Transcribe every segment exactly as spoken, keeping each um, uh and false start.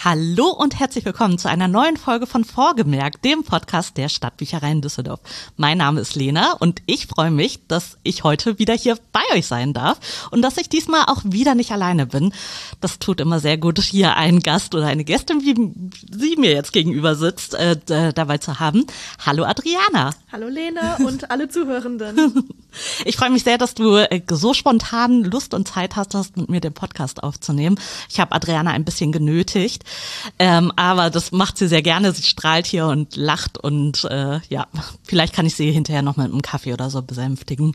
Hallo und herzlich willkommen zu einer neuen Folge von Vorgemerkt, dem Podcast der Stadtbücherei in Düsseldorf. Mein Name ist Lena und ich freue mich, dass ich heute wieder hier bei euch sein darf und dass ich diesmal auch wieder nicht alleine bin. Das tut immer sehr gut, hier einen Gast oder eine Gästin, wie sie mir jetzt gegenüber sitzt, äh, dabei zu haben. Hallo Adriana. Hallo Lena und alle Zuhörenden. Ich freue mich sehr, dass du äh, so spontan Lust und Zeit hast, hast, mit mir den Podcast aufzunehmen. Ich habe Adriana ein bisschen genötigt. Ähm, aber das macht sie sehr gerne. Sie strahlt hier und lacht und äh, ja, vielleicht kann ich sie hinterher noch mit einem Kaffee oder so besänftigen.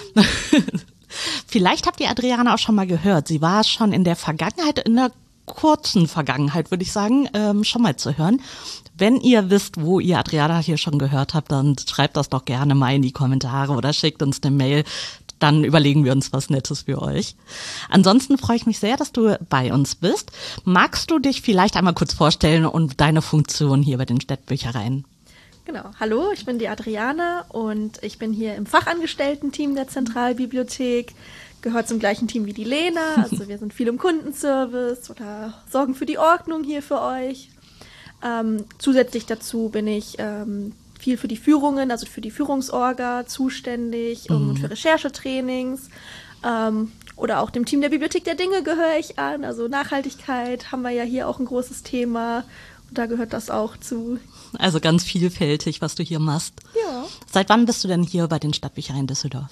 Vielleicht habt ihr Adriana auch schon mal gehört. Sie war schon in der Vergangenheit, in der kurzen Vergangenheit, würde ich sagen, ähm, schon mal zu hören. Wenn ihr wisst, wo ihr Adriana hier schon gehört habt, dann schreibt das doch gerne mal in die Kommentare oder schickt uns eine Mail. Dann überlegen wir uns was Nettes für euch. Ansonsten freue ich mich sehr, dass du bei uns bist. Magst du dich vielleicht einmal kurz vorstellen und deine Funktion hier bei den Stadtbüchereien? Genau. Hallo, ich bin die Adriana und ich bin hier im Fachangestellten-Team der Zentralbibliothek. Gehört zum gleichen Team wie die Lena. Also wir sind viel im Kundenservice oder sorgen für die Ordnung hier für euch. Ähm, zusätzlich dazu bin ich ähm, viel für die Führungen, also für die Führungsorga zuständig mhm. und für Recherchetrainings. Ähm, oder auch dem Team der Bibliothek der Dinge gehöre ich an. Also Nachhaltigkeit haben wir ja hier auch ein großes Thema. Und da gehört das auch zu. Also ganz vielfältig, was du hier machst. Ja. Seit wann bist du denn hier bei den Stadtbüchereien Düsseldorf?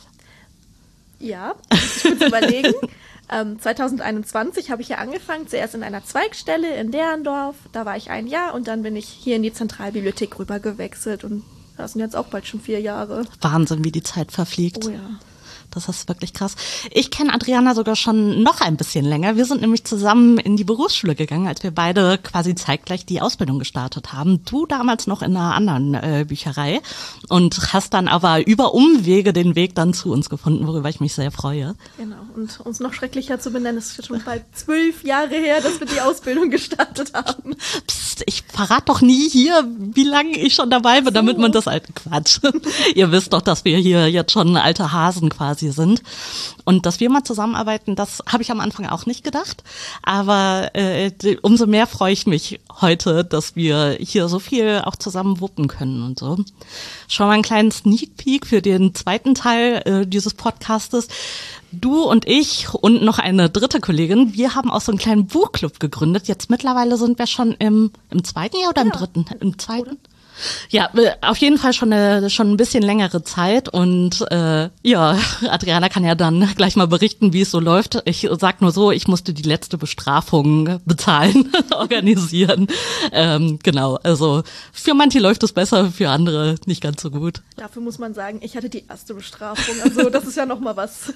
Ja, muss ich kurz überlegen. Ähm, zwanzig einundzwanzig habe ich ja angefangen, zuerst in einer Zweigstelle in Derendorf. Da war ich ein Jahr und dann bin ich hier in die Zentralbibliothek rüber gewechselt. Und das sind jetzt auch bald schon vier Jahre. Wahnsinn, wie die Zeit verfliegt. Oh ja. Das ist wirklich krass. Ich kenne Adriana sogar schon noch ein bisschen länger. Wir sind nämlich zusammen in die Berufsschule gegangen, als wir beide quasi zeitgleich die Ausbildung gestartet haben. Du damals noch in einer anderen äh, Bücherei und hast dann aber über Umwege den Weg dann zu uns gefunden, worüber ich mich sehr freue. Genau. Und uns noch schrecklicher zu benennen, es ist schon bald zwölf Jahre her, dass wir die Ausbildung gestartet haben. Psst, ich verrate doch nie hier, wie lange ich schon dabei bin, so. Damit man das alte Quatsch. Ihr wisst doch, dass wir hier jetzt schon alte Hasen quasi sind. Und dass wir mal zusammenarbeiten, das habe ich am Anfang auch nicht gedacht. Aber äh, umso mehr freue ich mich heute, dass wir hier so viel auch zusammen wuppen können und so. Schon mal einen kleinen Sneak Peek für den zweiten Teil äh, dieses Podcastes. Du und ich und noch eine dritte Kollegin, wir haben auch so einen kleinen Buchclub gegründet. Jetzt mittlerweile sind wir schon im, im zweiten Jahr oder im ja. dritten? Im zweiten? Oder? Ja, auf jeden Fall schon eine, schon ein bisschen längere Zeit und äh, ja, Adriana kann ja dann gleich mal berichten, wie es so läuft. Ich sag nur so, ich musste die letzte Bestrafung bezahlen, organisieren. Ähm, genau, also für manche läuft es besser, für andere nicht ganz so gut. Dafür muss man sagen, ich hatte die erste Bestrafung, also das ist ja noch mal was.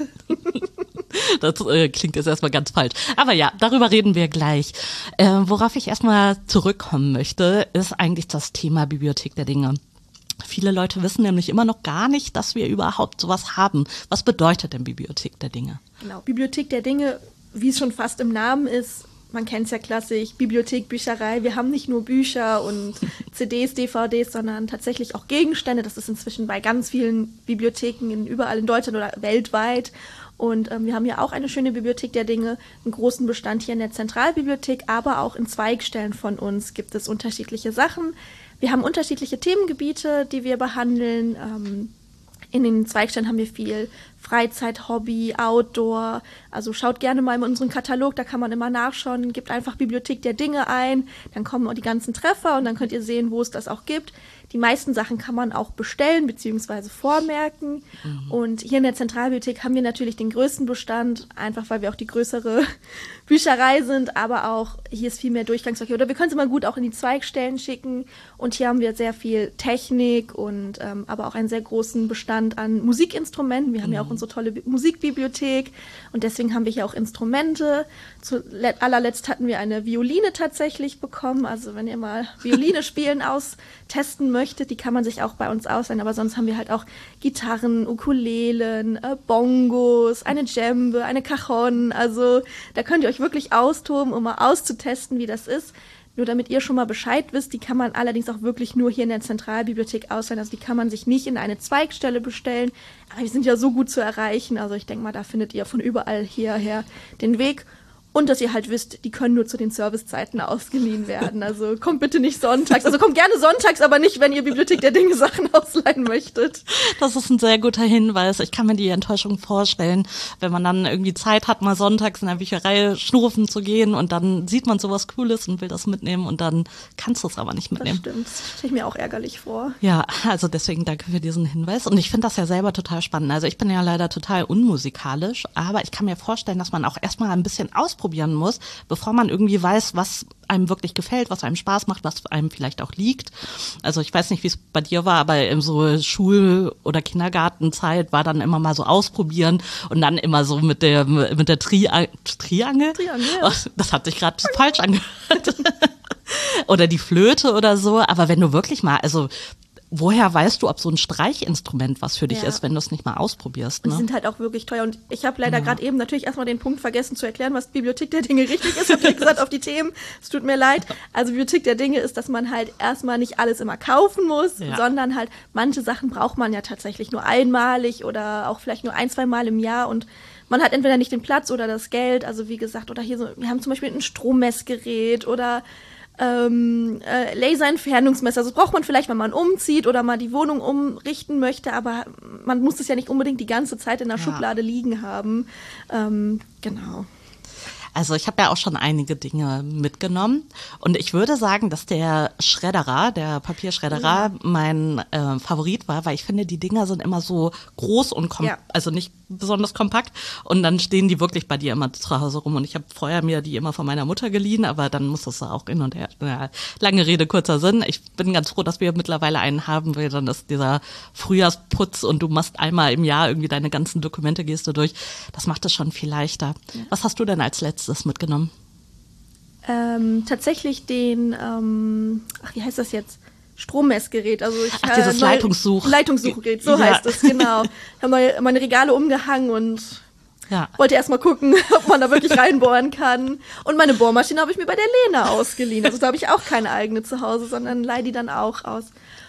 Das äh, klingt jetzt erstmal ganz falsch. Aber ja, darüber reden wir gleich. Äh, worauf ich erstmal zurückkommen möchte, ist eigentlich das Thema Bibliothek der Dinge. Viele Leute wissen nämlich immer noch gar nicht, dass wir überhaupt sowas haben. Was bedeutet denn Bibliothek der Dinge? Genau, Bibliothek der Dinge, wie es schon fast im Namen ist, man kennt es ja klassisch, Bibliothek, Bücherei. Wir haben nicht nur Bücher und C Ds, D V Ds, sondern tatsächlich auch Gegenstände. Das ist inzwischen bei ganz vielen Bibliotheken in, überall in Deutschland oder weltweit. Und ähm, wir haben ja auch eine schöne Bibliothek der Dinge, einen großen Bestand hier in der Zentralbibliothek, aber auch in Zweigstellen von uns gibt es unterschiedliche Sachen. Wir haben unterschiedliche Themengebiete, die wir behandeln. Ähm, in den Zweigstellen haben wir viel Freizeit, Hobby, Outdoor. Also schaut gerne mal in unseren Katalog, da kann man immer nachschauen. Gebt einfach Bibliothek der Dinge ein, dann kommen auch die ganzen Treffer und dann könnt ihr sehen, wo es das auch gibt. Die meisten Sachen kann man auch bestellen bzw. vormerken. Mhm. Und hier in der Zentralbibliothek haben wir natürlich den größten Bestand, einfach weil wir auch die größere Bücherei sind, aber auch hier ist viel mehr Durchgangsverkehr. Oder wir können es immer gut auch in die Zweigstellen schicken. Und hier haben wir sehr viel Technik und ähm, aber auch einen sehr großen Bestand an Musikinstrumenten. Wir haben mhm. ja auch unsere tolle Bi- Musikbibliothek und deswegen haben wir hier auch Instrumente. Zu allerletzt hatten wir eine Violine tatsächlich bekommen. Also wenn ihr mal Violine spielen austesten möchtet, die kann man sich auch bei uns ausleihen. Aber sonst haben wir halt auch Gitarren, Ukulelen, äh, Bongos, eine Djembe, eine Cajon. Also da könnt ihr euch wirklich austoben, um mal auszutesten, wie das ist. Nur damit ihr schon mal Bescheid wisst, die kann man allerdings auch wirklich nur hier in der Zentralbibliothek ausleihen. Also die kann man sich nicht in eine Zweigstelle bestellen. Aber die sind ja so gut zu erreichen. Also ich denke mal, da findet ihr von überall hierher den Weg. Und dass ihr halt wisst, die können nur zu den Servicezeiten ausgeliehen werden. Also kommt bitte nicht sonntags. Also kommt gerne sonntags, aber nicht, wenn ihr Bibliothek der Dinge Sachen ausleihen möchtet. Das ist ein sehr guter Hinweis. Ich kann mir die Enttäuschung vorstellen, wenn man dann irgendwie Zeit hat, mal sonntags in der Bücherei schnurfen zu gehen und dann sieht man sowas Cooles und will das mitnehmen und dann kannst du es aber nicht mitnehmen. Das stimmt. Das stelle ich mir auch ärgerlich vor. Ja, also deswegen danke für diesen Hinweis. Und ich finde das ja selber total spannend. Also ich bin ja leider total unmusikalisch, aber ich kann mir vorstellen, dass man auch erstmal ein bisschen ausprobieren muss, bevor man irgendwie weiß, was einem wirklich gefällt, was einem Spaß macht, was einem vielleicht auch liegt. Also ich weiß nicht, wie es bei dir war, aber in so Schul- oder Kindergartenzeit war dann immer mal so ausprobieren und dann immer so mit der mit der Tri- Triangel. Triangel, ja. Oh, das hat sich gerade falsch angehört. Oder die Flöte oder so. Aber wenn du wirklich mal, also woher weißt du, ob so ein Streichinstrument was für dich Ja. ist, wenn du es nicht mal ausprobierst? Und Ne? die sind halt auch wirklich teuer. Und ich habe leider Ja. gerade eben natürlich erstmal den Punkt vergessen zu erklären, was Bibliothek der Dinge richtig ist. Ich habe gesagt auf die Themen. Es tut mir leid. Also Bibliothek der Dinge ist, dass man halt erstmal nicht alles immer kaufen muss, Ja. sondern halt manche Sachen braucht man ja tatsächlich nur einmalig oder auch vielleicht nur ein, zwei Mal im Jahr. Und man hat entweder nicht den Platz oder das Geld. Also wie gesagt, oder hier so, wir haben zum Beispiel ein Strommessgerät oder ähm, äh, Laserentfernungsmesser. Also das braucht man vielleicht, wenn man umzieht oder mal die Wohnung umrichten möchte, aber man muss es ja nicht unbedingt die ganze Zeit in der Ja. Schublade liegen haben. Ähm, genau. Also ich habe ja auch schon einige Dinge mitgenommen und ich würde sagen, dass der Schredderer, der Papierschredderer, mein äh, Favorit war, weil ich finde, die Dinger sind immer so groß und kom- Ja. also nicht besonders kompakt und dann stehen die wirklich bei dir immer zu Hause rum und ich habe vorher mir die immer von meiner Mutter geliehen, aber dann muss das auch hin und her. Ja, lange Rede, kurzer Sinn. Ich bin ganz froh, dass wir mittlerweile einen haben, weil dann ist dieser Frühjahrsputz und du machst einmal im Jahr irgendwie deine ganzen Dokumente, gehst du durch. Das macht es schon viel leichter. Ja. Was hast du denn als letztes mitgenommen? Ähm, tatsächlich den, ähm, ach, wie heißt das jetzt? Strommessgerät. Also ich, ach, dieses äh, neue, Leitungssuch. Leitungssuchgerät, so Ja. heißt es, genau. Ich habe meine, meine Regale umgehangen und Ja. wollte erst mal gucken, ob man da wirklich reinbohren kann. Und meine Bohrmaschine habe ich mir bei der Lena ausgeliehen. Also da habe ich auch keine eigene zu Hause, sondern leihe die dann auch aus.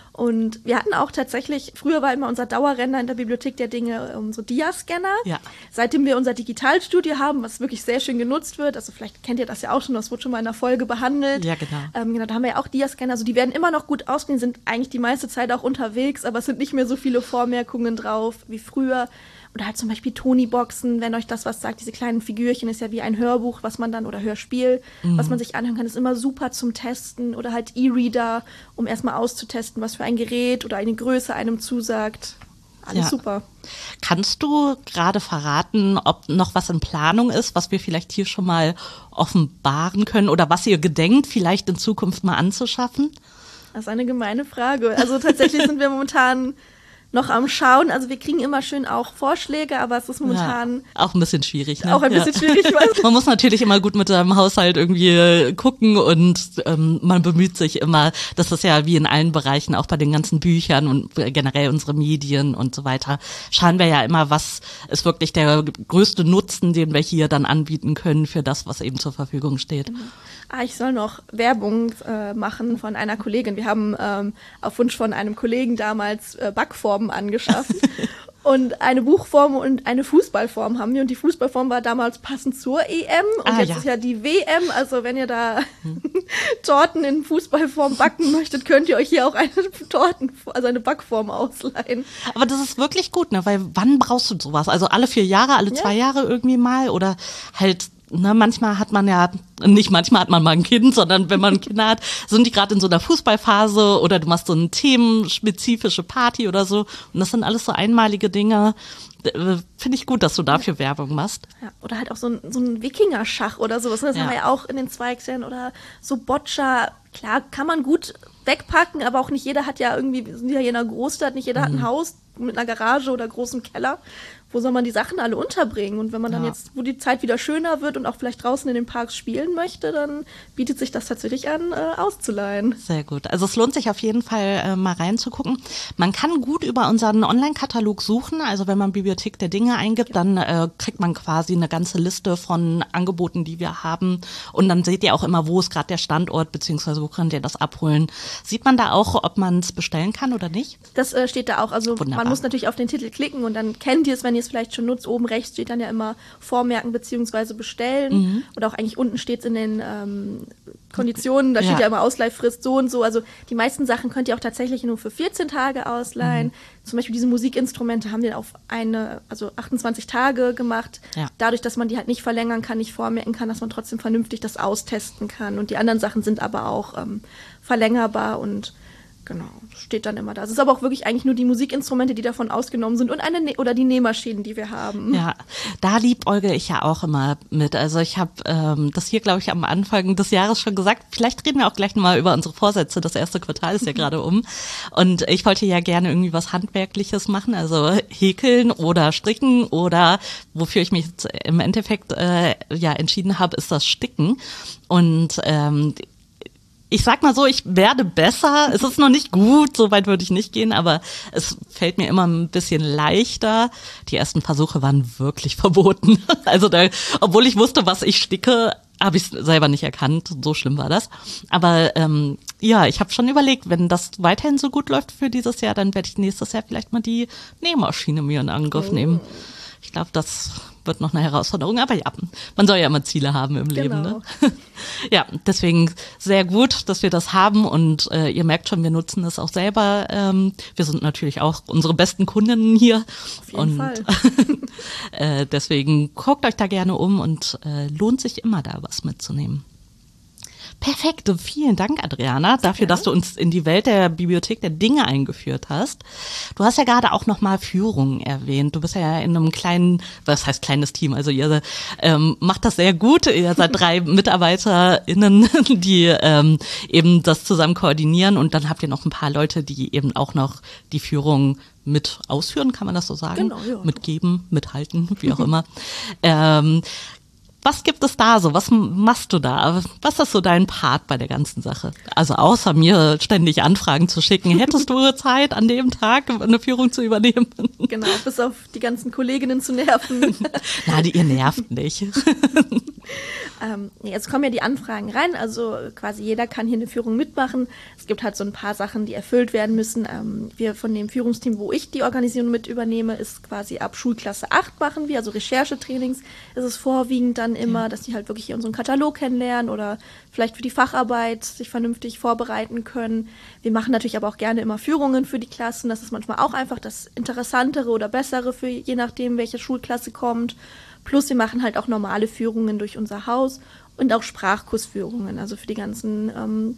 Und wir hatten auch tatsächlich, früher war immer unser Dauerrenner in der Bibliothek der Dinge unsere Dia-Scanner. Ja. Seitdem wir unser Digitalstudio haben, was wirklich sehr schön genutzt wird, also vielleicht kennt ihr das ja auch schon, das wurde schon mal in einer Folge behandelt. Ja, genau. Ähm, genau, da haben wir ja auch Dia-Scanner, also die werden immer noch gut ausgeliehen, sind eigentlich die meiste Zeit auch unterwegs, aber es sind nicht mehr so viele Vormerkungen drauf wie früher. Oder halt zum Beispiel Tony-Boxen, wenn euch das was sagt, diese kleinen Figürchen, ist ja wie ein Hörbuch, was man dann, oder Hörspiel, mhm. was man sich anhören kann, ist immer super zum Testen. Oder halt E-Reader, um erstmal auszutesten, was für ein Gerät oder eine Größe einem zusagt. Alles ja. super. Kannst du gerade verraten, ob noch was in Planung ist, was wir vielleicht hier schon mal offenbaren können oder was ihr gedenkt, vielleicht in Zukunft mal anzuschaffen? Das ist eine gemeine Frage. Also tatsächlich sind wir momentan noch am Schauen. Also wir kriegen immer schön auch Vorschläge, aber es ist momentan ja, auch ein bisschen schwierig. Ne? Auch ein bisschen ja. schwierig. Weiß. Man muss natürlich immer gut mit seinem Haushalt irgendwie gucken und ähm, man bemüht sich immer, das ist ja wie in allen Bereichen, auch bei den ganzen Büchern und generell unsere Medien und so weiter, schauen wir ja immer, was ist wirklich der größte Nutzen, den wir hier dann anbieten können für das, was eben zur Verfügung steht. Genau. Ah, ich soll noch Werbung äh, machen von einer Kollegin. Wir haben ähm, auf Wunsch von einem Kollegen damals äh, Backformen angeschafft. Und eine Buchform und eine Fußballform haben wir. Und die Fußballform war damals passend zur E M. Und ah, jetzt ja. ist ja die W M. Also wenn ihr da hm. Torten in Fußballform backen möchtet, könnt ihr euch hier auch eine Torten, also eine Backform ausleihen. Aber das ist wirklich gut, ne? Weil wann brauchst du sowas? Also alle vier Jahre, alle zwei ja. Jahre irgendwie mal? Oder halt... Ne, manchmal hat man ja, nicht manchmal hat man mal ein Kind, sondern wenn man Kinder hat, sind die gerade in so einer Fußballphase oder du machst so eine themenspezifische Party oder so. Und das sind alles so einmalige Dinge. Finde ich gut, dass du dafür ja. Werbung machst. Ja, oder halt auch so ein, so ein Wikinger-Schach oder sowas. Das ja. haben wir ja auch in den Zweigstellen. Oder so Boccia. Klar, kann man gut wegpacken, aber auch nicht jeder hat ja irgendwie, wir sind ja hier in einer Großstadt, nicht jeder mhm. hat ein Haus mit einer Garage oder großem Keller. Wo soll man die Sachen alle unterbringen? Und wenn man dann ja. jetzt, wo die Zeit wieder schöner wird und auch vielleicht draußen in den Parks spielen möchte, dann bietet sich das tatsächlich an, äh, auszuleihen. Sehr gut. Also es lohnt sich auf jeden Fall äh, mal reinzugucken. Man kann gut über unseren Online-Katalog suchen. Also wenn man Bibliothek der Dinge eingibt, dann äh, kriegt man quasi eine ganze Liste von Angeboten, die wir haben. Und dann seht ihr auch immer, wo ist gerade der Standort, beziehungsweise wo könnt ihr das abholen. Sieht man da auch, ob man es bestellen kann oder nicht? Das äh, steht da auch. Also Wunderbar. Man muss natürlich auf den Titel klicken und dann kennt ihr es, wenn ihr ihr es vielleicht schon nutzt, oben rechts steht dann ja immer Vormerken bzw. bestellen. Mhm. Oder auch eigentlich unten steht es in den ähm, Konditionen, da ja. steht ja immer Ausleihfrist so und so. Also die meisten Sachen könnt ihr auch tatsächlich nur für vierzehn Tage ausleihen. Mhm. Zum Beispiel diese Musikinstrumente haben wir auf eine, also achtundzwanzig Tage gemacht. Ja. Dadurch, dass man die halt nicht verlängern kann, nicht vormerken kann, dass man trotzdem vernünftig das austesten kann. Und die anderen Sachen sind aber auch ähm, verlängerbar und genau, steht dann immer da. Es ist aber auch wirklich eigentlich nur die Musikinstrumente, die davon ausgenommen sind und eine ne- oder die Nähmaschinen, die wir haben. Ja, da liebäugle ich ja auch immer mit. Also ich habe ähm, das hier, glaube ich, am Anfang des Jahres schon gesagt. Vielleicht reden wir auch gleich nochmal über unsere Vorsätze. Das erste Quartal ist ja gerade um. Und ich wollte ja gerne irgendwie was Handwerkliches machen, also häkeln oder stricken oder wofür ich mich jetzt im Endeffekt äh, ja entschieden habe, ist das Sticken. Und ähm, ich sag mal so, ich werde besser. Es ist noch nicht gut, so weit würde ich nicht gehen, aber es fällt mir immer ein bisschen leichter. Die ersten Versuche waren wirklich verboten. Also da, obwohl ich wusste, was ich sticke, habe ich es selber nicht erkannt. So schlimm war das. Aber ähm, ja, ich habe schon überlegt, wenn das weiterhin so gut läuft für dieses Jahr, dann werde ich nächstes Jahr vielleicht mal die Nähmaschine mir in Angriff oh. nehmen. Ich glaube, das wird noch eine Herausforderung, aber ja, man soll ja immer Ziele haben im genau. Leben. Ne? Ja, deswegen sehr gut, dass wir das haben und äh, ihr merkt schon, wir nutzen das auch selber. Ähm, wir sind natürlich auch unsere besten Kundinnen hier. Auf jeden und Fall. äh, deswegen guckt euch da gerne um und äh, lohnt sich immer da was mitzunehmen. Perfekt, vielen Dank, Adriana, dafür, dass du uns in die Welt der Bibliothek der Dinge eingeführt hast. Du hast ja gerade auch nochmal Führungen erwähnt. Du bist ja in einem kleinen, was heißt kleines Team, also ihr ähm, macht das sehr gut. Ihr seid drei MitarbeiterInnen, die ähm, eben das zusammen koordinieren und dann habt ihr noch ein paar Leute, die eben auch noch die Führung mit ausführen, kann man das so sagen? Genau, ja. Mitgeben, mithalten, wie auch immer. ähm, Was gibt es da so? Was machst du da? Was ist so dein Part bei der ganzen Sache? Also außer mir ständig Anfragen zu schicken, hättest du Zeit, an dem Tag eine Führung zu übernehmen? Genau, bis auf die ganzen Kolleginnen zu nerven. Na, die ihr nervt nicht. ähm, jetzt kommen ja die Anfragen rein, also quasi jeder kann hier eine Führung mitmachen. Es gibt halt so ein paar Sachen, die erfüllt werden müssen. Ähm, wir von dem Führungsteam, wo ich die Organisation mit übernehme, ist quasi ab Schulklasse acht machen wir, also Recherchetrainings ist es vorwiegend dann immer, ja. dass die halt wirklich hier unseren Katalog kennenlernen oder vielleicht für die Facharbeit sich vernünftig vorbereiten können. Wir machen natürlich aber auch gerne immer Führungen für die Klassen. Das ist manchmal auch einfach das Interessantere oder Bessere für je nachdem, welche Schulklasse kommt. Plus wir machen halt auch normale Führungen durch unser Haus und auch Sprachkursführungen, also für die ganzen ähm,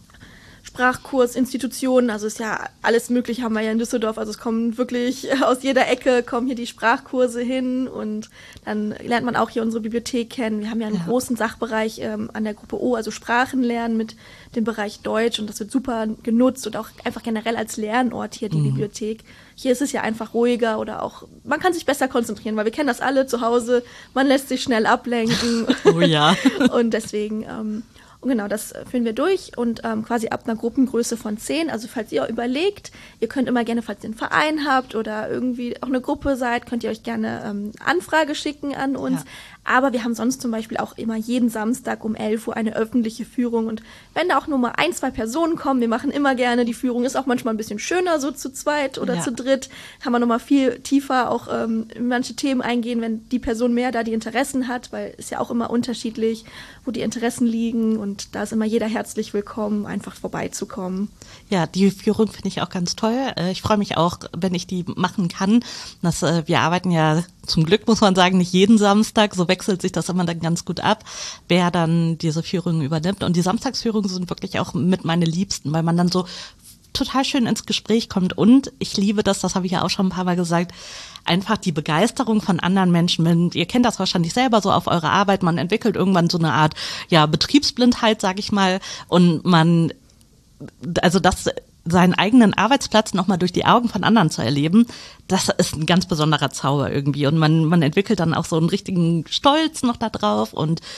Sprachkursinstitutionen, also ist ja alles Mögliche haben wir ja in Düsseldorf, also es kommen wirklich aus jeder Ecke, kommen hier die Sprachkurse hin und dann lernt man auch hier unsere Bibliothek kennen. Wir haben ja einen ja. großen Sachbereich ähm, an der Gruppe O, also Sprachen lernen mit dem Bereich Deutsch und das wird super genutzt und auch einfach generell als Lernort hier die mhm. Bibliothek. Hier ist es ja einfach ruhiger oder auch, man kann sich besser konzentrieren, weil wir kennen das alle zu Hause, man lässt sich schnell ablenken. Oh ja. Und deswegen, ähm, und genau, das führen wir durch und ähm, quasi ab einer Gruppengröße von zehn, also falls ihr überlegt, ihr könnt immer gerne, falls ihr einen Verein habt oder irgendwie auch eine Gruppe seid, könnt ihr euch gerne ähm, Anfrage schicken an uns. Ja. Aber wir haben sonst zum Beispiel auch immer jeden Samstag um elf Uhr eine öffentliche Führung. Und wenn da auch nur mal ein, zwei Personen kommen, wir machen immer gerne die Führung, ist auch manchmal ein bisschen schöner, so zu zweit oder ja. zu dritt, kann man nochmal viel tiefer auch ähm, in manche Themen eingehen, wenn die Person mehr da die Interessen hat, weil es ja auch immer unterschiedlich, wo die Interessen liegen. Und da ist immer jeder herzlich willkommen, einfach vorbeizukommen. Ja, die Führung finde ich auch ganz toll. Ich freue mich auch, wenn ich die machen kann. Das, wir arbeiten ja zum Glück, muss man sagen, nicht jeden Samstag. So wechselt sich das immer dann ganz gut ab, wer dann diese Führungen übernimmt. Und die Samstagsführungen sind wirklich auch mit meine Liebsten, weil man dann so total schön ins Gespräch kommt. Und ich liebe das, das habe ich ja auch schon ein paar Mal gesagt, einfach die Begeisterung von anderen Menschen. Ihr kennt das wahrscheinlich selber so auf eurer Arbeit. Man entwickelt irgendwann so eine Art ja Betriebsblindheit, sag ich mal. Und man, also das seinen eigenen Arbeitsplatz nochmal durch die Augen von anderen zu erleben, das ist ein ganz besonderer Zauber irgendwie. Und man, man entwickelt dann auch so einen richtigen Stolz noch da drauf und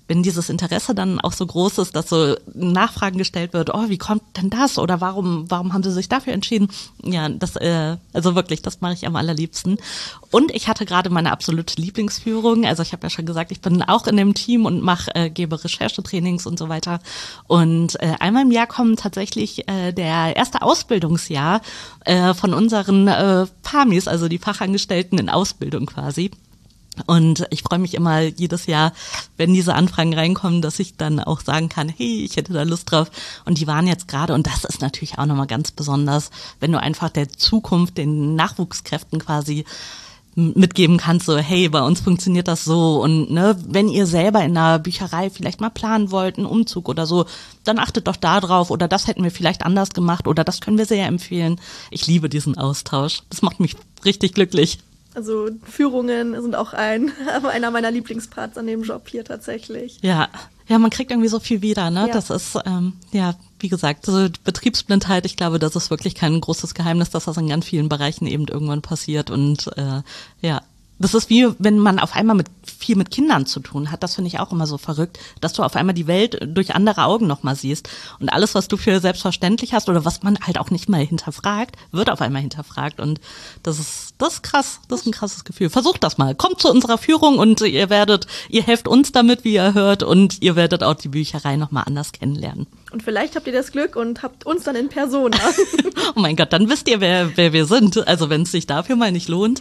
wenn dieses Interesse dann auch so groß ist, dass so Nachfragen gestellt wird, oh, wie kommt denn das? Oder warum, warum haben Sie sich dafür entschieden? Ja, das, äh, also wirklich, das mache ich am allerliebsten. Und ich hatte gerade meine absolute Lieblingsführung. Also ich habe ja schon gesagt, ich bin auch in dem Team und mache, äh, gebe Recherchetrainings und so weiter. Und äh, einmal im Jahr kommen tatsächlich äh, der erste Ausbildungsjahr äh, von unseren äh, PAMIs, also die Fachangestellten in Ausbildung quasi. Und ich freue mich immer jedes Jahr, wenn diese Anfragen reinkommen, dass ich dann auch sagen kann, hey, ich hätte da Lust drauf. Und die waren jetzt gerade, und das ist natürlich auch nochmal ganz besonders, wenn du einfach der Zukunft, den Nachwuchskräften quasi mitgeben kannst, so, hey, bei uns funktioniert das so. Und ne, wenn ihr selber in einer Bücherei vielleicht mal planen wollt, einen Umzug oder so, dann achtet doch da drauf. Oder das hätten wir vielleicht anders gemacht. Oder das können wir sehr empfehlen. Ich liebe diesen Austausch. Das macht mich richtig glücklich. Also Führungen sind auch ein, einer meiner Lieblingsparts an dem Job hier tatsächlich. Ja, ja, man kriegt irgendwie so viel wieder, ne? Ja. Das ist, ähm, ja, wie gesagt, so Betriebsblindheit, ich glaube, das ist wirklich kein großes Geheimnis, dass das in ganz vielen Bereichen eben irgendwann passiert. Und äh, ja, das ist wie, wenn man auf einmal mit viel mit Kindern zu tun hat. Das finde ich auch immer so verrückt, dass du auf einmal die Welt durch andere Augen nochmal siehst. Und alles, was du für selbstverständlich hast oder was man halt auch nicht mal hinterfragt, wird auf einmal hinterfragt. Und das ist, das ist krass. Das ist ein krasses Gefühl. Versucht das mal. Kommt zu unserer Führung und ihr werdet, ihr helft uns damit, wie ihr hört, und ihr werdet auch die Bücherei nochmal anders kennenlernen. Und vielleicht habt ihr das Glück und habt uns dann in Persona. Oh mein Gott, dann wisst ihr, wer, wer wir sind. Also wenn es sich dafür mal nicht lohnt.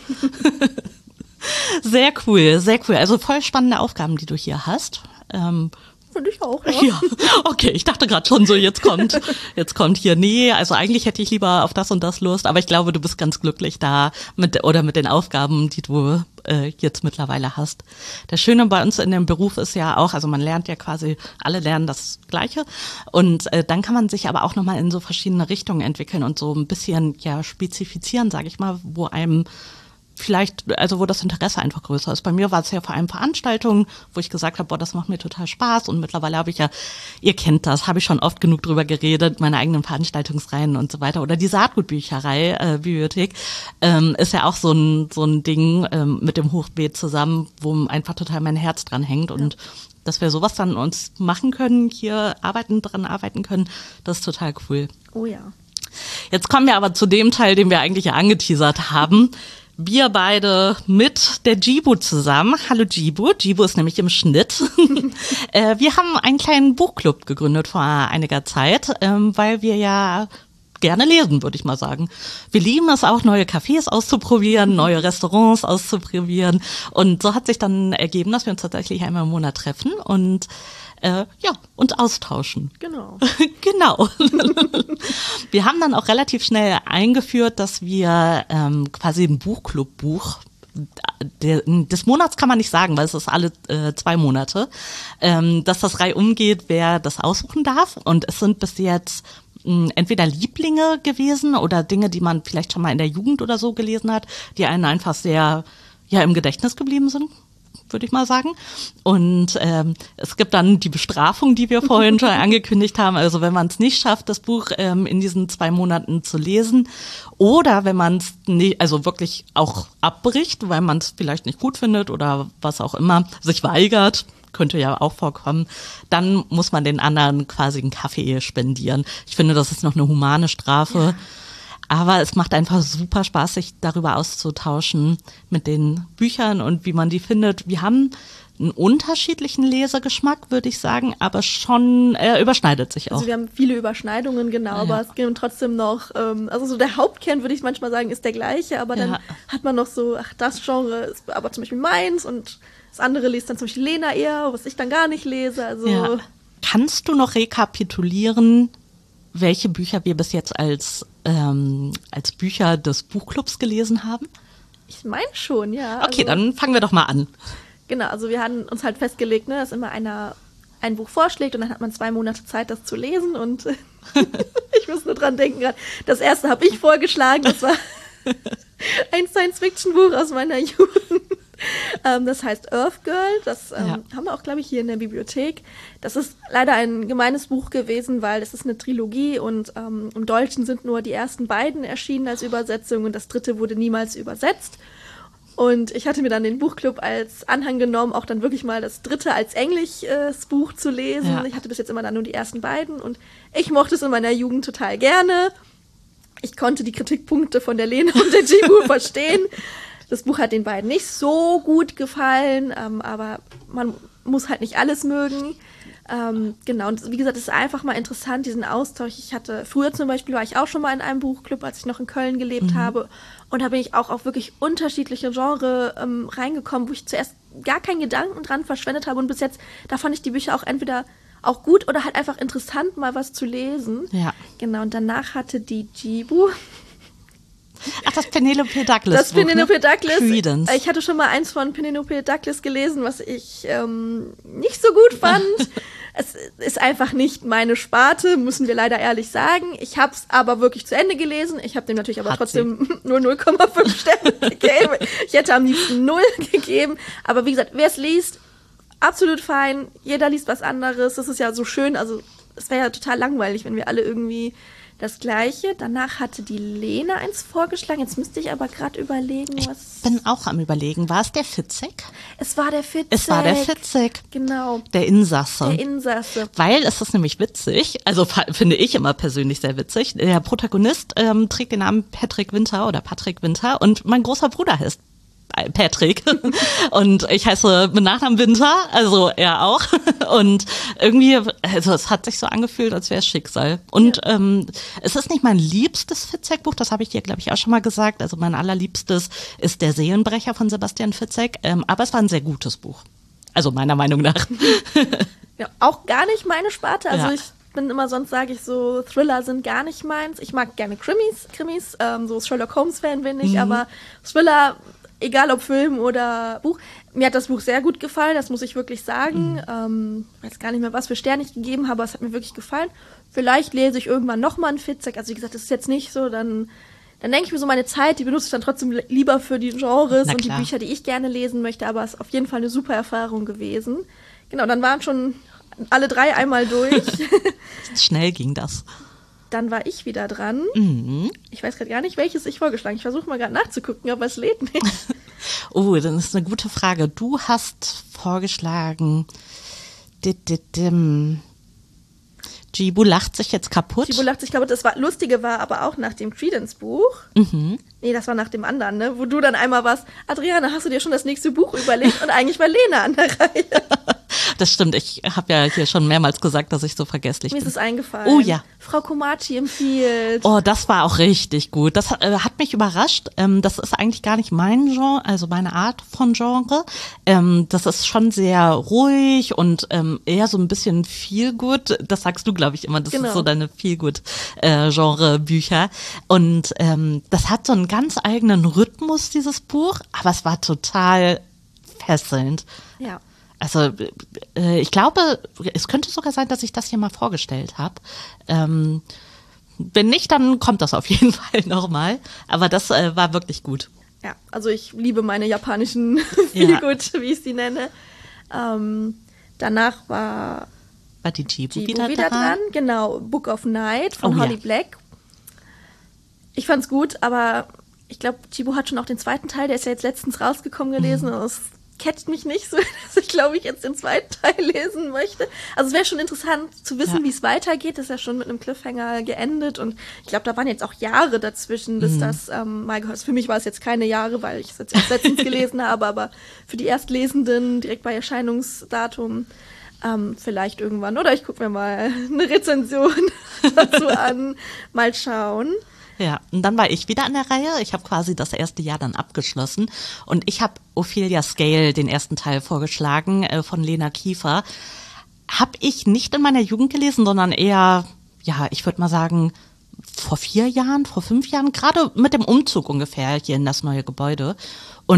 Sehr cool, sehr cool. Also voll spannende Aufgaben, die du hier hast. Ähm, Finde ich auch, ja. Ja, okay, ich dachte gerade schon so, jetzt kommt, jetzt kommt hier, nee, also eigentlich hätte ich lieber auf das und das Lust, aber ich glaube, du bist ganz glücklich da mit oder mit den Aufgaben, die du äh, jetzt mittlerweile hast. Das Schöne bei uns in dem Beruf ist ja auch, also man lernt ja quasi, alle lernen das Gleiche, und äh, dann kann man sich aber auch nochmal in so verschiedene Richtungen entwickeln und so ein bisschen ja spezifizieren, sage ich mal, wo einem vielleicht, also wo das Interesse einfach größer ist. Bei mir war es ja vor allem Veranstaltungen, wo ich gesagt habe, boah, das macht mir total Spaß, und mittlerweile habe ich ja, ihr kennt das, habe ich schon oft genug drüber geredet, meine eigenen Veranstaltungsreihen und so weiter. Oder die Saatgutbücherei, äh, Bibliothek, ähm, ist ja auch so ein so ein Ding ähm, mit dem Hochbeet zusammen, wo einfach total mein Herz dran hängt, und ja. Dass wir sowas dann uns machen können, hier arbeiten, dran arbeiten können, das ist total cool. Oh ja. Jetzt kommen wir aber zu dem Teil, den wir eigentlich ja angeteasert haben. Wir beide mit der Jibu zusammen. Hallo Jibu. Jibu ist nämlich im Schnitt. äh, wir haben einen kleinen Buchclub gegründet vor einiger Zeit, ähm, weil wir ja gerne lesen, würde ich mal sagen. Wir lieben es auch, neue Cafés auszuprobieren, neue Restaurants auszuprobieren. Und so hat sich dann ergeben, dass wir uns tatsächlich einmal im Monat treffen und Äh, ja, uns austauschen. Genau. Genau. Wir haben dann auch relativ schnell eingeführt, dass wir ähm, quasi ein Buchclub-Buch des Monats kann man nicht sagen, weil es ist alle äh, zwei Monate, ähm, dass das reihum geht, wer das aussuchen darf. Und es sind bis jetzt mh, entweder Lieblinge gewesen oder Dinge, die man vielleicht schon mal in der Jugend oder so gelesen hat, die einen einfach sehr ja im Gedächtnis geblieben sind, würde ich mal sagen. Und ähm, es gibt dann die Bestrafung, die wir vorhin schon angekündigt haben. Also wenn man es nicht schafft, das Buch ähm, in diesen zwei Monaten zu lesen, oder wenn man es nicht, also wirklich auch abbricht, weil man es vielleicht nicht gut findet oder was auch immer, sich weigert, könnte ja auch vorkommen, dann muss man den anderen quasi einen Kaffee spendieren. Ich finde, das ist noch eine humane Strafe. Ja. Aber es macht einfach super Spaß, sich darüber auszutauschen mit den Büchern und wie man die findet. Wir haben einen unterschiedlichen Lesegeschmack, würde ich sagen, aber schon, er überschneidet sich auch. Also wir haben viele Überschneidungen, genau, ja. Aber es gibt trotzdem noch, ähm, also so der Hauptkern, würde ich manchmal sagen, ist der gleiche, aber dann ja. hat man noch so, ach, das Genre ist aber zum Beispiel meins, und das andere liest dann zum Beispiel Lena eher, was ich dann gar nicht lese. Also ja. Kannst du noch rekapitulieren, welche Bücher wir bis jetzt als, ähm, als Bücher des Buchclubs gelesen haben? Ich meine schon, ja. Okay, also, dann fangen wir doch mal an. Genau, also wir hatten uns halt festgelegt, ne, dass immer einer ein Buch vorschlägt und dann hat man zwei Monate Zeit, das zu lesen, und ich muss nur dran denken gerade. Das erste habe ich vorgeschlagen, das war ein Science-Fiction-Buch aus meiner Jugend. Ähm, das heißt Earth Girl, das ähm, ja. haben wir auch, glaube ich, hier in der Bibliothek. Das ist leider ein gemeines Buch gewesen, weil es ist eine Trilogie, und ähm, im Deutschen sind nur die ersten beiden erschienen als Übersetzung, und das dritte wurde niemals übersetzt. Und ich hatte mir dann den Buchclub als Anhang genommen, auch dann wirklich mal das dritte als englisches Buch zu lesen. Ja. Ich hatte bis jetzt immer dann nur die ersten beiden und ich mochte es in meiner Jugend total gerne. Ich konnte die Kritikpunkte von der Lena und der Jibu verstehen. Das Buch hat den beiden nicht so gut gefallen, ähm, aber man muss halt nicht alles mögen. Ähm, genau, und wie gesagt, es ist einfach mal interessant, diesen Austausch. Ich hatte, früher zum Beispiel war ich auch schon mal in einem Buchclub, als ich noch in Köln gelebt mhm. habe. Und da bin ich auch auf wirklich unterschiedliche Genre ähm, reingekommen, wo ich zuerst gar keinen Gedanken dran verschwendet habe. Und bis jetzt, da fand ich die Bücher auch entweder auch gut oder halt einfach interessant, mal was zu lesen. Ja. Genau, und danach hatte die Jibu... Ach, das Penelope Douglas Das Buch, Penelope ne? Douglas. Credence. Ich hatte schon mal eins von Penelope Douglas gelesen, was ich ähm, nicht so gut fand. Es ist einfach nicht meine Sparte, müssen wir leider ehrlich sagen. Ich habe es aber wirklich zu Ende gelesen. Ich habe dem natürlich aber Hat trotzdem sie. nur null Komma fünf Sterne gegeben. Ich hätte am liebsten null gegeben. Aber wie gesagt, wer es liest, absolut fein. Jeder liest was anderes. Das ist ja so schön. Also es wäre ja total langweilig, wenn wir alle irgendwie das Gleiche. Danach hatte die Lena eins vorgeschlagen. Jetzt müsste ich aber gerade überlegen, ich was... Ich bin auch am Überlegen. War es der Fitzek? Es war der Fitzek. Es war der Fitzek. Genau. Der Insasse. Der Insasse. Weil es ist nämlich witzig, also finde ich immer persönlich sehr witzig, der Protagonist ähm, trägt den Namen Patrick Winter oder Patrick Winter und mein großer Bruder heißt Patrick und ich heiße mit Nachnamen Winter, also er auch und irgendwie, also es hat sich so angefühlt, als wäre es Schicksal und ja. ähm, es ist nicht mein liebstes Fitzek-Buch, das habe ich dir, glaube ich, auch schon mal gesagt, also mein allerliebstes ist Der Seelenbrecher von Sebastian Fitzek, ähm, aber es war ein sehr gutes Buch, also meiner Meinung nach. Ja, auch gar nicht meine Sparte, also ja. ich bin immer, sonst sage ich so, Thriller sind gar nicht meins, ich mag gerne Krimis, Krimis, ähm, so Sherlock Holmes-Fan bin ich, mhm. aber Thriller, egal ob Film oder Buch. Mir hat das Buch sehr gut gefallen, das muss ich wirklich sagen. Mhm. Ähm, ich weiß gar nicht mehr, was für Sterne ich gegeben habe, aber es hat mir wirklich gefallen. Vielleicht lese ich irgendwann nochmal einen Fitzek. Also wie gesagt, das ist jetzt nicht so, dann, dann denke ich mir so, meine Zeit, die benutze ich dann trotzdem lieber für die Genres und die Bücher, die ich gerne lesen möchte. Aber es ist auf jeden Fall eine super Erfahrung gewesen. Genau, dann waren schon alle drei einmal durch. Schnell ging das. Dann war ich wieder dran. Mhm. Ich weiß gerade gar nicht, welches ich vorgeschlagen habe. Ich versuche mal gerade nachzugucken, aber es lädt nicht. Oh, das ist eine gute Frage. Du hast vorgeschlagen, Jibu lacht sich jetzt kaputt. Jibu lacht sich kaputt. Das war, Lustige war aber auch nach dem Credence-Buch. Mhm. Nee, das war nach dem anderen, ne? Wo du dann einmal warst, Adriana, hast du dir schon das nächste Buch überlegt? Und eigentlich war Lena an der Reihe. Das stimmt, ich habe ja hier schon mehrmals gesagt, dass ich so vergesslich Mir bin. Mir ist es eingefallen. Oh ja. Frau Komachi empfiehlt. Oh, das war auch richtig gut. Das äh, hat mich überrascht. Ähm, das ist eigentlich gar nicht mein Genre, also meine Art von Genre. Ähm, das ist schon sehr ruhig und ähm, eher so ein bisschen Feelgood. Das sagst du, glaube ich, immer. Das genau. ist so deine Feelgood-Genre-Bücher. Und ähm, das hat so einen ganz eigenen Rhythmus, dieses Buch. Aber es war total fesselnd. Ja. Also äh, ich glaube, es könnte sogar sein, dass ich das hier mal vorgestellt habe. Ähm, wenn nicht, dann kommt das auf jeden Fall nochmal. Aber das äh, war wirklich gut. Ja, also ich liebe meine japanischen Feelgood, ja. wie ich sie nenne. Ähm, danach war, war die Jibu, Jibu wieder, wieder dran. dran. Genau, Book of Night von oh, Holly ja. Black. Ich fand's gut, aber ich glaube, Jibu hat schon auch den zweiten Teil, der ist ja jetzt letztens rausgekommen gelesen. Mhm. Das catcht mich nicht so, dass ich, glaube ich, jetzt den zweiten Teil lesen möchte. Also es wäre schon interessant zu wissen, ja. wie es weitergeht. Das ist ja schon mit einem Cliffhanger geendet und ich glaube, da waren jetzt auch Jahre dazwischen, bis mhm. das ähm, mal gehört. Für mich war es jetzt keine Jahre, weil ich es jetzt erst letztens gelesen habe, aber für die Erstlesenden direkt bei Erscheinungsdatum ähm, vielleicht irgendwann. Oder ich gucke mir mal eine Rezension dazu an. Mal schauen. Ja, und dann war ich wieder an der Reihe. Ich habe quasi das erste Jahr dann abgeschlossen und ich habe Ophelia Scale, den ersten Teil, vorgeschlagen äh, von Lena Kiefer. Habe ich nicht in meiner Jugend gelesen, sondern eher, ja, ich würde mal sagen, vor vier Jahren, vor fünf Jahren, gerade mit dem Umzug ungefähr hier in das neue Gebäude. Und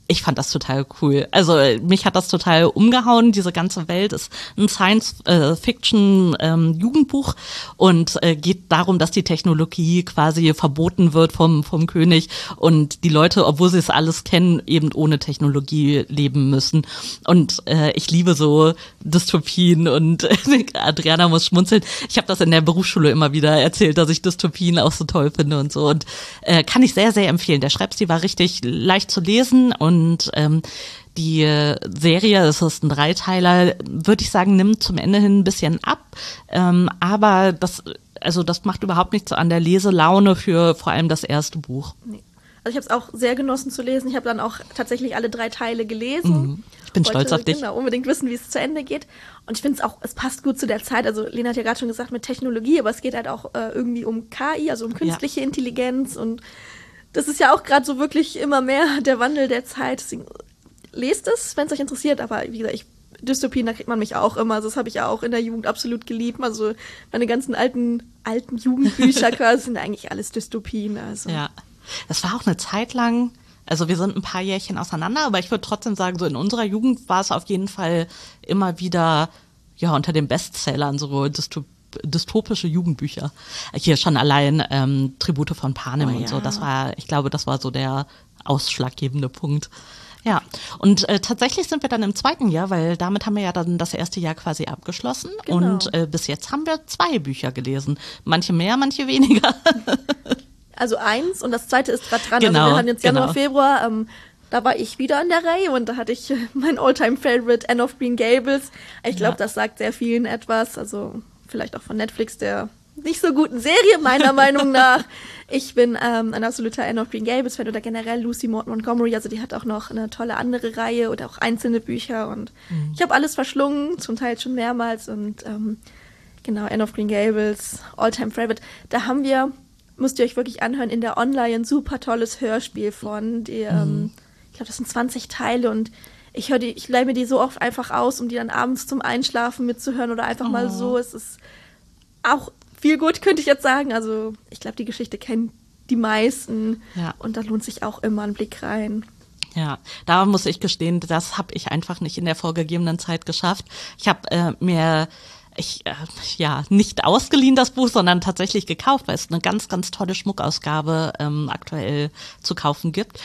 ich fand das total cool. Also mich hat das total umgehauen. Diese ganze Welt ist ein Science-Fiction-Jugendbuch ähm, und äh, geht darum, dass die Technologie quasi verboten wird vom vom König und die Leute, obwohl sie es alles kennen, eben ohne Technologie leben müssen. Und äh, ich liebe so Dystopien und äh, Adriana muss schmunzeln. Ich habe das in der Berufsschule immer wieder erzählt, dass ich Dystopien auch so toll finde und so. Und äh, kann ich sehr, sehr empfehlen. Der Schreibstil war richtig leicht zu lesen und Und ähm, die Serie, das ist ein Dreiteiler, würde ich sagen, nimmt zum Ende hin ein bisschen ab. Ähm, aber das, also das macht überhaupt nichts an der Leselaune für vor allem das erste Buch. Nee. Also ich habe es auch sehr genossen zu lesen. Ich habe dann auch tatsächlich alle drei Teile gelesen. Mhm. Ich bin Wollte, stolz auf dich. Genau, unbedingt wissen, wie es zu Ende geht. Und ich finde es auch, es passt gut zu der Zeit. Also Lena hat ja gerade schon gesagt mit Technologie, aber es geht halt auch äh, irgendwie um K I, also um künstliche ja. Intelligenz und das ist ja auch gerade so wirklich immer mehr der Wandel der Zeit. Deswegen lest es, wenn es euch interessiert. Aber wie gesagt, ich, Dystopien, da kriegt man mich auch immer. Also das habe ich ja auch in der Jugend absolut geliebt. Also meine ganzen alten, alten Jugendbücher quasi sind eigentlich alles Dystopien. Also. Ja, das war auch eine Zeit lang, also wir sind ein paar Jährchen auseinander, aber ich würde trotzdem sagen, so in unserer Jugend war es auf jeden Fall immer wieder ja unter den Bestsellern so Dystopien. dystopische Jugendbücher. Hier schon allein ähm, Tribute von Panem oh, und ja. so. Das war, ich glaube, das war so der ausschlaggebende Punkt. Ja, und äh, tatsächlich sind wir dann im zweiten Jahr, weil damit haben wir ja dann das erste Jahr quasi abgeschlossen. Genau. Und äh, bis jetzt haben wir zwei Bücher gelesen. Manche mehr, manche weniger. Also eins und das zweite ist gerade dran. Genau, also wir hatten jetzt Januar, genau. Februar, ähm, da war ich wieder in der Reihe und da hatte ich äh, mein All-Time-Favorite Anne of Green Gables. Ich glaube, ja. das sagt sehr vielen etwas, also vielleicht auch von Netflix, der nicht so guten Serie, meiner Meinung nach. Ich bin ähm, ein absoluter Anne of Green Gables-Fan oder generell Lucy Maud Montgomery, also die hat auch noch eine tolle andere Reihe oder auch einzelne Bücher und mhm. ich habe alles verschlungen, zum Teil schon mehrmals und ähm, genau, Anne of Green Gables, All-Time Favorite. Da haben wir, müsst ihr euch wirklich anhören, in der Online ein super tolles Hörspiel von, die, mhm. ähm, ich glaube, das sind zwanzig Teile und ich höre die, ich leihe mir die so oft einfach aus, um die dann abends zum Einschlafen mitzuhören oder einfach oh. mal so. Es ist auch viel gut, könnte ich jetzt sagen. Also ich glaube, die Geschichte kennen die meisten ja. und da lohnt sich auch immer ein Blick rein. Ja, da muss ich gestehen, das habe ich einfach nicht in der vorgegebenen Zeit geschafft. Ich habe äh, mir ich äh, ja nicht ausgeliehen das Buch, sondern tatsächlich gekauft, weil es eine ganz, ganz tolle Schmuckausgabe ähm, aktuell zu kaufen gibt.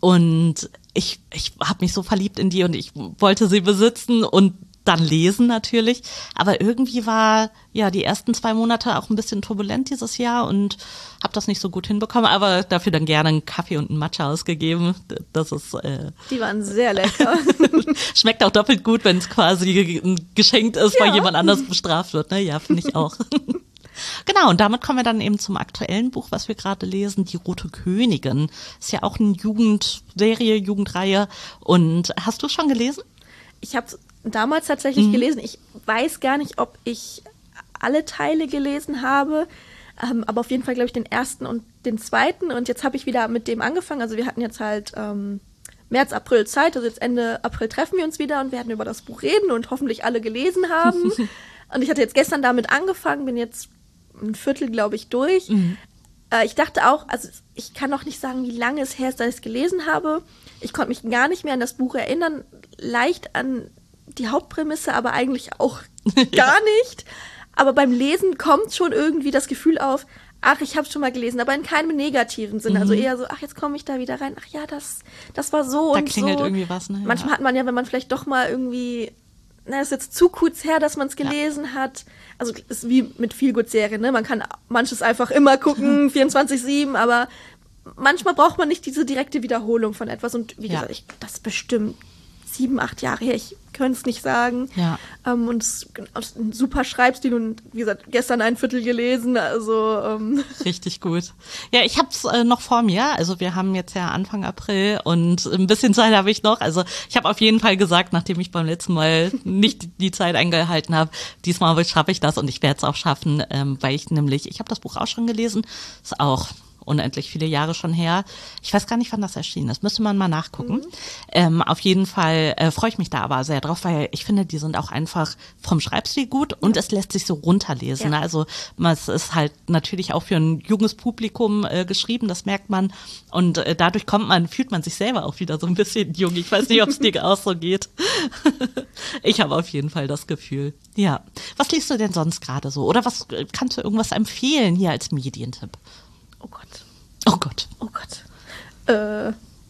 Und ich ich habe mich so verliebt in die und ich wollte sie besitzen und dann lesen natürlich. Aber irgendwie war ja die ersten zwei Monate auch ein bisschen turbulent dieses Jahr und habe das nicht so gut hinbekommen. Aber dafür dann gerne einen Kaffee und einen Matcha ausgegeben. Das ist äh die waren sehr lecker. Schmeckt auch doppelt gut, wenn es quasi geschenkt ist, ja. weil jemand anders bestraft wird. Ne? Ja, finde ich auch. Genau, und damit kommen wir dann eben zum aktuellen Buch, was wir gerade lesen, Die Rote Königin. Ist ja auch eine Jugendserie, Jugendreihe. Und hast du schon gelesen? Ich habe es damals tatsächlich mhm. gelesen. Ich weiß gar nicht, ob ich alle Teile gelesen habe, ähm, aber auf jeden Fall, glaube ich, den ersten und den zweiten. Und jetzt habe ich wieder mit dem angefangen. Also wir hatten jetzt halt ähm, März, April Zeit. Also jetzt Ende April treffen wir uns wieder und werden über das Buch reden und hoffentlich alle gelesen haben. Und ich hatte jetzt gestern damit angefangen, bin jetzt ein Viertel, glaube ich, durch. Mhm. Äh, ich dachte auch, also ich kann noch nicht sagen, wie lange es her ist, dass ich es gelesen habe. Ich konnte mich gar nicht mehr an das Buch erinnern. Leicht an die Hauptprämisse, aber eigentlich auch gar nicht. Aber beim Lesen kommt schon irgendwie das Gefühl auf, ach, ich habe es schon mal gelesen, aber in keinem negativen Sinne. Mhm. Also eher so, ach, jetzt komme ich da wieder rein. Ach ja, das, das war so da und so. Da klingelt irgendwie was, ne? Manchmal ja. hat man ja, wenn man vielleicht doch mal irgendwie, na, das ist jetzt zu kurz her, dass man es gelesen ja. hat. Also es ist wie mit Feelgood-Serien, ne? Man kann manches einfach immer gucken, vierundzwanzig sieben, aber manchmal braucht man nicht diese direkte Wiederholung von etwas. Und wie ja. gesagt, ich, das ist bestimmt sieben, acht Jahre her, ich könnte es nicht sagen. Ja. Ähm, und es ist ein super Schreibstil und wie gesagt, gestern ein Viertel gelesen, also ähm. Richtig gut. Ja, ich habe es äh, noch vor mir, also wir haben jetzt ja Anfang April und ein bisschen Zeit habe ich noch, also ich habe auf jeden Fall gesagt, nachdem ich beim letzten Mal nicht die Zeit eingehalten habe, diesmal schaffe ich das und ich werde es auch schaffen, ähm, weil ich nämlich, ich habe das Buch auch schon gelesen, ist auch unendlich viele Jahre schon her. Ich weiß gar nicht, wann das erschienen ist. Müsste man mal nachgucken. Mhm. Ähm, auf jeden Fall äh, freue ich mich da aber sehr drauf, weil ich finde, die sind auch einfach vom Schreibstil gut und es lässt sich so runterlesen. Ja. Also es ist halt natürlich auch für ein junges Publikum äh, geschrieben, das merkt man. Und äh, dadurch kommt man, fühlt man sich selber auch wieder so ein bisschen jung. Ich weiß nicht, ob es dir auch so geht. Ich habe auf jeden Fall das Gefühl. Ja. Was liest du denn sonst gerade so? Oder was kannst du irgendwas empfehlen hier als Medientipp? Oh Gott. Oh Gott. Oh Gott. Äh,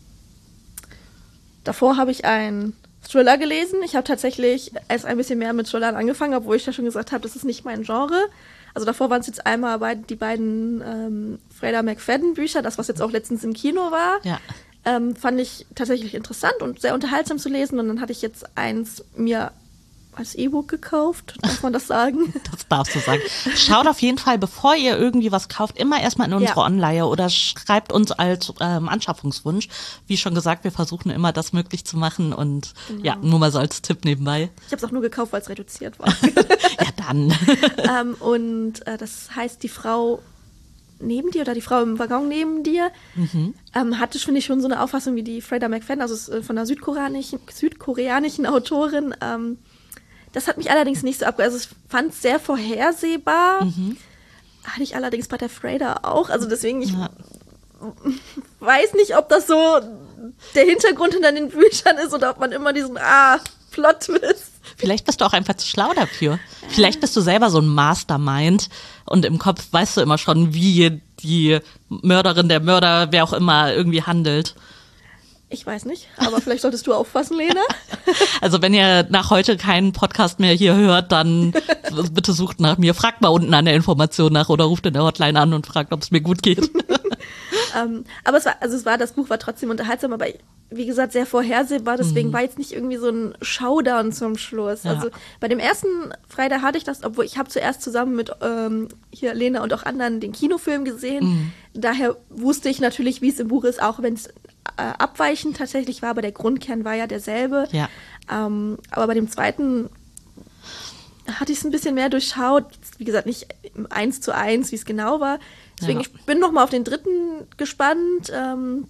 davor habe ich einen Thriller gelesen. Ich habe tatsächlich erst ein bisschen mehr mit Thrillern angefangen, obwohl ich ja schon gesagt habe, das ist nicht mein Genre. Also davor waren es jetzt einmal bei, die beiden ähm, Freda McFadden Bücher, das, was jetzt auch letztens im Kino war. Ja. Ähm, fand ich tatsächlich interessant und sehr unterhaltsam zu lesen. Und dann hatte ich jetzt eins mir als E-Book gekauft, darf man das sagen? Das darfst du sagen. Schaut auf jeden Fall, bevor ihr irgendwie was kauft, immer erstmal in unsere ja. Online oder schreibt uns als ähm, Anschaffungswunsch. Wie schon gesagt, wir versuchen immer, das möglich zu machen und genau. ja, nur mal so als Tipp nebenbei. Ich habe es auch nur gekauft, weil es reduziert war. Ja, dann. ähm, und äh, das heißt, die Frau neben dir oder die Frau im Waggon neben dir mhm. ähm, hatte, finde ich, schon so eine Auffassung wie die Freda McFadden, also ist, äh, von einer südkoreanischen, südkoreanischen Autorin. Ähm, das hat mich allerdings nicht so abgeholt. Also ich fand es sehr vorhersehbar. Mhm. Hatte ich allerdings bei der Freda auch. Also deswegen, ich ja. weiß nicht, ob das so der Hintergrund hinter den Büchern ist oder ob man immer diesen ah, Plot-Twist. Vielleicht bist du auch einfach zu schlau dafür. Vielleicht bist du selber so ein Mastermind und im Kopf weißt du immer schon, wie die Mörderin, der Mörder, wer auch immer, irgendwie handelt. Ich weiß nicht, aber vielleicht solltest du aufpassen, Lena. Also wenn ihr nach heute keinen Podcast mehr hier hört, dann bitte sucht nach mir. Fragt mal unten an der Information nach oder ruft in der Hotline an und fragt, ob es mir gut geht. um, aber es war, also es war, das Buch war trotzdem unterhaltsam, aber wie gesagt, sehr vorhersehbar. Deswegen mhm. war jetzt nicht irgendwie so ein Showdown zum Schluss. Ja. Also bei dem ersten Freitag hatte ich das, obwohl ich habe zuerst zusammen mit ähm, hier Lena und auch anderen den Kinofilm gesehen. Mhm. Daher wusste ich natürlich, wie es im Buch ist, auch wenn es äh, abweichend tatsächlich war, aber der Grundkern war ja derselbe. Ja. Ähm, aber bei dem zweiten hatte ich es ein bisschen mehr durchschaut. Wie gesagt, nicht eins zu eins, wie es genau war. Deswegen, ja. ich bin noch mal auf den dritten gespannt. Ähm,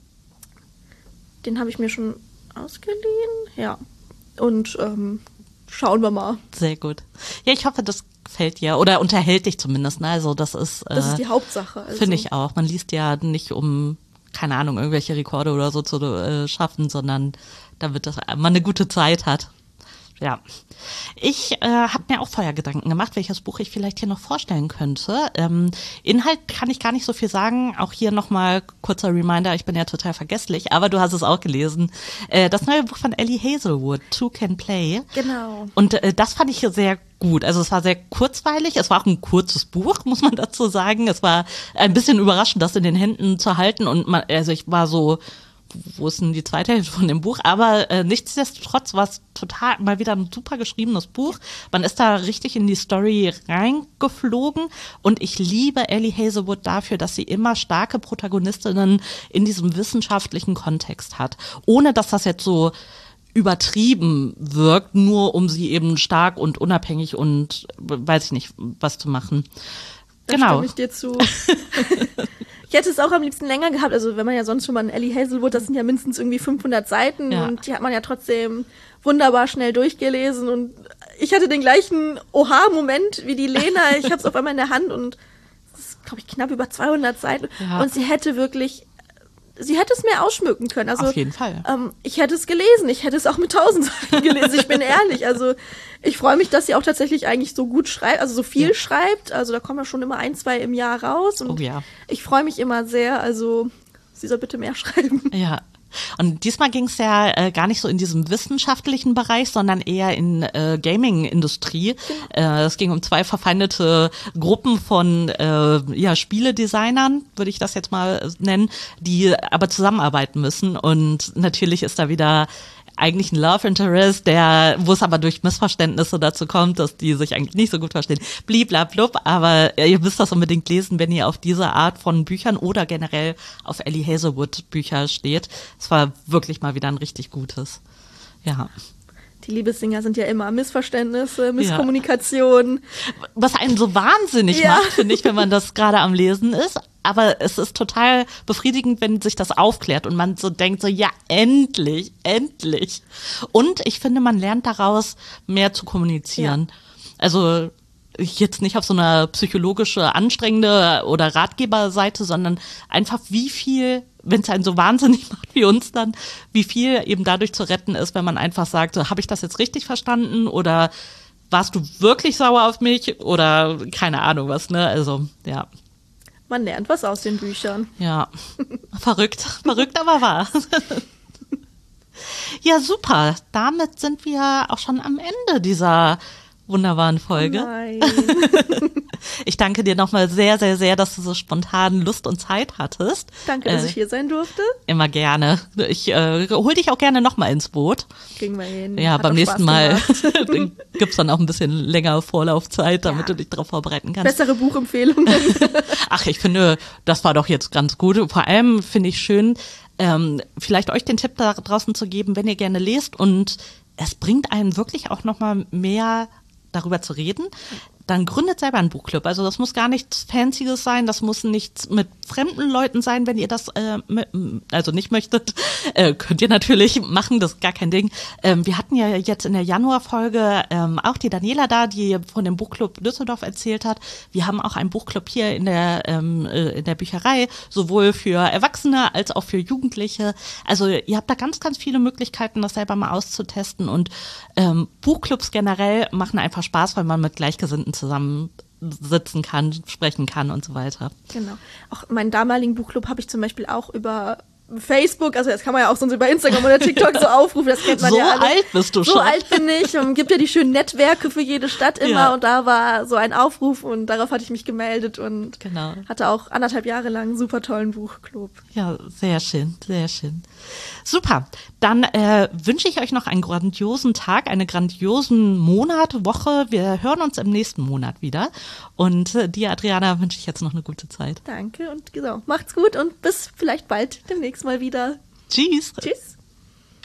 Den habe ich mir schon ausgeliehen. Ja. Und ähm, schauen wir mal. Sehr gut. Ja, ich hoffe, das gefällt dir. Oder unterhält dich zumindest. Ne? Also das ist äh, Das ist die Hauptsache. Also. Finde ich auch. Man liest ja nicht, um, keine Ahnung, irgendwelche Rekorde oder so zu äh, schaffen, sondern damit das, man eine gute Zeit hat. Ja, ich äh, habe mir auch vorher Gedanken gemacht, welches Buch ich vielleicht hier noch vorstellen könnte. Ähm, Inhalt kann ich gar nicht so viel sagen. Auch hier nochmal kurzer Reminder, ich bin ja total vergesslich, aber du hast es auch gelesen. Äh, das neue Buch von Ellie Hazelwood, Two Can Play. Genau. Und äh, das fand ich sehr gut. Also es war sehr kurzweilig, es war auch ein kurzes Buch, muss man dazu sagen. Es war ein bisschen überraschend, das in den Händen zu halten und man, also ich war so, wo ist denn die zweite Hälfte von dem Buch? Aber äh, nichtsdestotrotz war es total mal wieder ein super geschriebenes Buch. Man ist da richtig in die Story reingeflogen und ich liebe Ellie Hazelwood dafür, dass sie immer starke Protagonistinnen in diesem wissenschaftlichen Kontext hat. Ohne dass das jetzt so übertrieben wirkt, nur um sie eben stark und unabhängig und weiß ich nicht, was zu machen. Da Genau. stimme ich dir zu. Ich hätte es auch am liebsten länger gehabt, also wenn man ja sonst schon mal an Ellie Hazelwood, das sind ja mindestens irgendwie fünfhundert Seiten ja. und die hat man ja trotzdem wunderbar schnell durchgelesen und ich hatte den gleichen Oha-Moment wie die Lena, ich habe es auf einmal in der Hand und es ist, glaube ich, knapp über zweihundert Seiten ja. und sie hätte wirklich, sie hätte es mehr ausschmücken können. Also, auf jeden Fall. Ähm, ich hätte es gelesen, ich hätte es auch mit tausend Seiten gelesen, ich bin ehrlich, also ich freue mich, dass sie auch tatsächlich eigentlich so gut schreibt, also so viel ja. schreibt. Also da kommen ja schon immer ein, zwei im Jahr raus. Und oh ja. ich freue mich immer sehr. Also sie soll bitte mehr schreiben. Ja. Und diesmal ging es ja äh, gar nicht so in diesem wissenschaftlichen Bereich, sondern eher in äh, Gaming-Industrie. Genau. Äh, es ging um zwei verfeindete Gruppen von äh, ja, Spieledesignern, würde ich das jetzt mal nennen, die aber zusammenarbeiten müssen. Und natürlich ist da wieder eigentlich ein Love Interest, der, wo es aber durch Missverständnisse dazu kommt, dass die sich eigentlich nicht so gut verstehen. Bliblablub, aber ihr müsst das unbedingt lesen, wenn ihr auf diese Art von Büchern oder generell auf Ellie Hazelwood Bücher steht. Es war wirklich mal wieder ein richtig gutes. Ja. Die Liebessinger sind ja immer Missverständnisse, Misskommunikation. Ja. Was einen so wahnsinnig ja. macht, finde ich, wenn man das gerade am Lesen ist. aber es ist total befriedigend, wenn sich das aufklärt und man so denkt so, ja, endlich, endlich. Und ich finde, man lernt daraus, mehr zu kommunizieren. Ja. Also jetzt nicht auf so einer psychologische, anstrengende oder Ratgeberseite, sondern einfach wie viel, wenn es einen so wahnsinnig macht wie uns dann, wie viel eben dadurch zu retten ist, wenn man einfach sagt, so, habe ich das jetzt richtig verstanden oder warst du wirklich sauer auf mich oder keine Ahnung was, ne? Also, ja. Man lernt was aus den Büchern. Ja, verrückt, verrückt, aber wahr. Ja, super. Damit sind wir auch schon am Ende dieser wunderbaren Folge. Nein. Ich danke dir nochmal sehr, sehr, sehr, dass du so spontan Lust und Zeit hattest. Danke, dass äh, ich hier sein durfte. Immer gerne. Ich äh, hol dich auch gerne nochmal ins Boot. Kriegen wir hin. Ja, Hat beim nächsten Mal gibt's dann auch ein bisschen länger Vorlaufzeit, damit ja. du dich darauf vorbereiten kannst. Bessere Buchempfehlungen. Ach, ich finde, das war doch jetzt ganz gut. Vor allem finde ich schön, ähm, vielleicht euch den Tipp da draußen zu geben, wenn ihr gerne lest und es bringt einen wirklich auch nochmal mehr darüber zu reden, dann gründet selber einen Buchclub. Also das muss gar nichts Fancyes sein, das muss nichts mit fremden Leuten sein, wenn ihr das äh, also nicht möchtet. Äh, könnt ihr natürlich machen, das ist gar kein Ding. Ähm, wir hatten ja jetzt in der Januarfolge ähm, auch die Daniela da, die von dem Buchclub Düsseldorf erzählt hat. Wir haben auch einen Buchclub hier in der, ähm, in der Bücherei, sowohl für Erwachsene als auch für Jugendliche. Also ihr habt da ganz, ganz viele Möglichkeiten, das selber mal auszutesten und ähm, Buchclubs generell machen einfach Spaß, weil man mit Gleichgesinnten zusammen sitzen kann, sprechen kann und so weiter. Genau. Auch meinen damaligen Buchclub habe ich zum Beispiel auch über Facebook, also das kann man ja auch sonst über Instagram oder TikTok so aufrufen, das kennt man so ja alle. So alt bist du so schon. So alt bin ich. Es gibt ja die schönen Netzwerke für jede Stadt immer ja. und da war so ein Aufruf und darauf hatte ich mich gemeldet und genau. hatte auch anderthalb Jahre lang einen super tollen Buchclub. Ja, sehr schön, sehr schön. Super, dann äh, wünsche ich euch noch einen grandiosen Tag, einen grandiosen Monat, Woche. Wir hören uns im nächsten Monat wieder und äh, dir, Adriana, wünsche ich jetzt noch eine gute Zeit. Danke und genau, macht's gut und bis vielleicht bald demnächst mal wieder. Tschüss. Tschüss.